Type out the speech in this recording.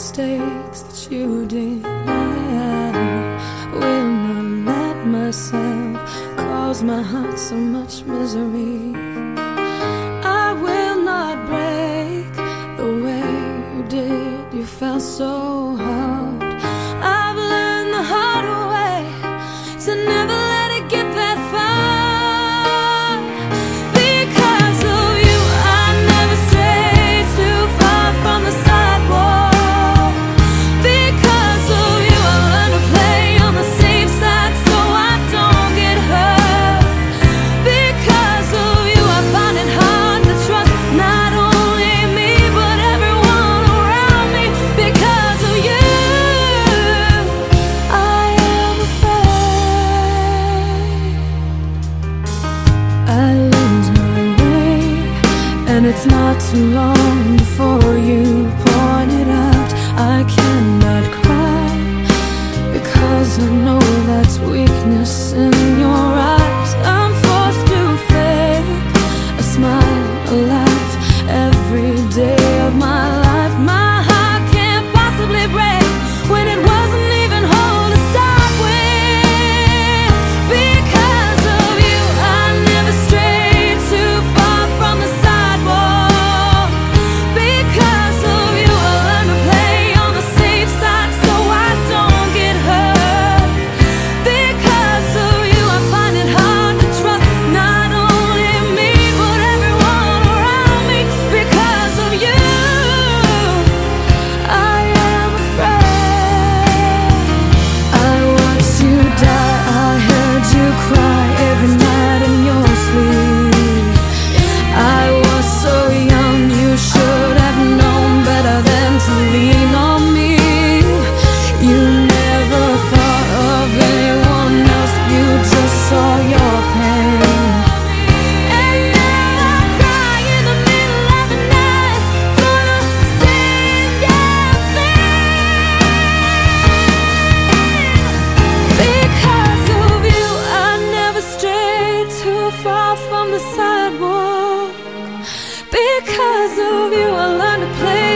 mistakes that you did. I will not let myself cause my heart so much misery. I will not break the way you did. You felt so hard. I've learned the hard way to never let it get that far. Because of you, I never strayed too far from the sidewalk. Because of you, I learned to play on the safe side so I don't get hurt. Because of you, I find it hard to trust not only me but everyone around me. Because of you, I am afraid I lose my way, and it's not too long before you point it out. I cannot cry because I know that's weakness in your eyes. I'm forced to fake a smile, a laugh every day of my life. My heart can't possibly break when it wasn't even whole to start with. Because of you, I never strayed too far from the sidewalk. Because of you, I learned to play on the safe side so I don't get hurt. Because of you, I find it hard to trust not only me but everyone around me. Because of you, I am afraid. I watched you die, I heard you cry every night in your sleep. I was so young, you should have known better than to lean on me. You never thought of anyone else, you just saw your pain. And now I cry in the middle of the night for the same damn thing. Because of you, I never strayed too far from the sidewalk. Because of you, I learned to play